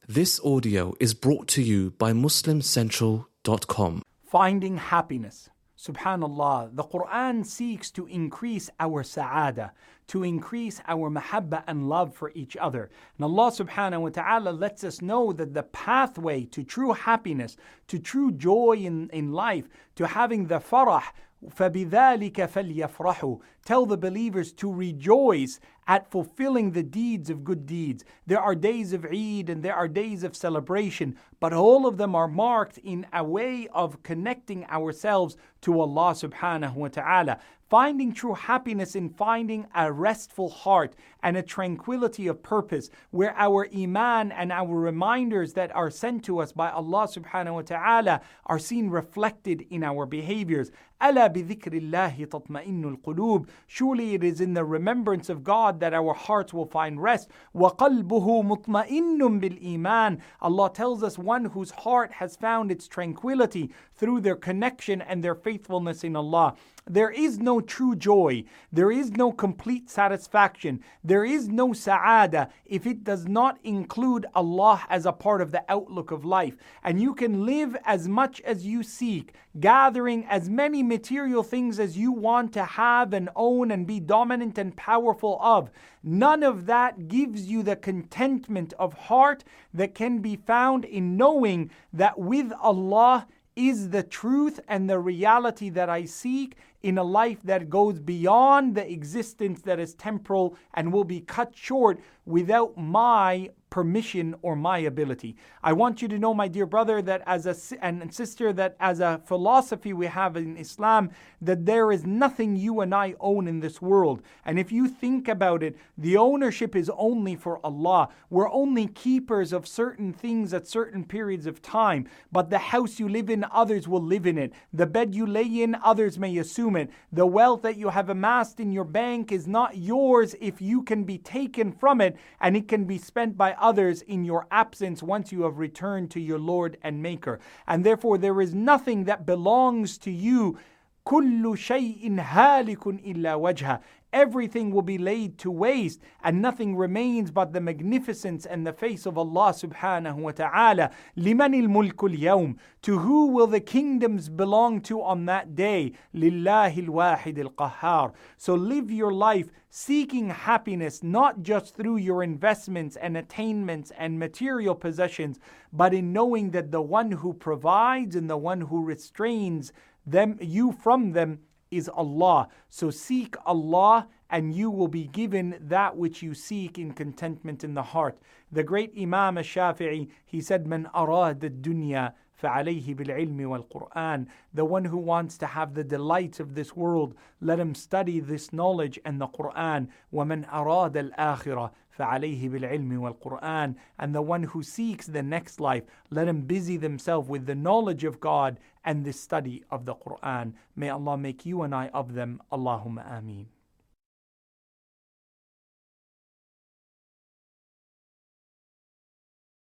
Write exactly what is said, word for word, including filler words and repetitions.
This audio is brought to you by Muslim Central dot com. Finding happiness. Subhanallah, the Quran seeks to increase our sa'ada, to increase our mahabba and love for each other. And Allah subhanahu wa ta'ala lets us know that the pathway to true happiness, to true joy in, in life, to having the farah, فَبِذَلِكَ فَلْيَفْرَحُوا. Tell the believers to rejoice at fulfilling the deeds of good deeds. There are days of Eid and there are days of celebration, but all of them are marked in a way of connecting ourselves to Allah subhanahu wa ta'ala. Finding true happiness in finding a restful heart and a tranquility of purpose where our iman and our reminders that are sent to us by Allah subhanahu wa ta'ala are seen reflected in our behaviors. أَلَا بِذِكْرِ اللَّهِ تَطْمَئِنُّ الْقُلُوبِ. Surely it is in the remembrance of God that our hearts will find rest. وَقَلْبُهُ مُطْمَئِنٌّ بِالْإِيمَانِ. Allah tells us one whose heart has found its tranquility through their connection and their faithfulness in Allah. There is no true joy, there is no complete satisfaction, there is no sa'ada if it does not include Allah as a part of the outlook of life. And you can live as much as you seek, gathering as many material things as you want to have and own and be dominant and powerful of. None of that gives you the contentment of heart that can be found in knowing that with Allah is the truth and the reality that I seek in a life that goes beyond the existence that is temporal and will be cut short without my permission or my ability. I want you to know, my dear brother, that as a and sister, that as a philosophy we have in Islam, that there is nothing you and I own in this world. And if you think about it, the ownership is only for Allah. We're only keepers of certain things at certain periods of time. But the house you live in, others will live in it. The bed you lay in, others may assume it. The wealth that you have amassed in your bank is not yours if you can be taken from it, and it can be spent by others in your absence once you have returned to your Lord and Maker. And therefore there is nothing that belongs to you. كُلُّ شَيْءٍ هَالِكٌ إِلَّا وَجْهَهُ. Everything will be laid to waste and nothing remains but the magnificence and the face of Allah subhanahu wa ta'ala. لِمَنِ الْمُلْكُ الْيَوْمِ. To who will the kingdoms belong to on that day? لِلَّهِ الْوَاحِدِ الْقَهَّارِ. So live your life seeking happiness not just through your investments and attainments and material possessions, but in knowing that the one who provides and the one who restrains them you from them is Allah. So seek Allah and you will be given that which you seek in contentment in the heart. The great Imam al-Shafi'i, he said, "Man arad ad-dunya فَعَلَيْهِ بِالْعِلْمِ وَالْقُرْآنِ." The one who wants to have the delights of this world, let him study this knowledge and the Qur'an. وَمَنْ أَرَادَ الْآخِرَةِ فَعَلَيْهِ بِالْعِلْمِ وَالْقُرْآنِ. And the one who seeks the next life, let him busy themselves with the knowledge of God and the study of the Qur'an. May Allah make you and I of them. Allahumma ameen.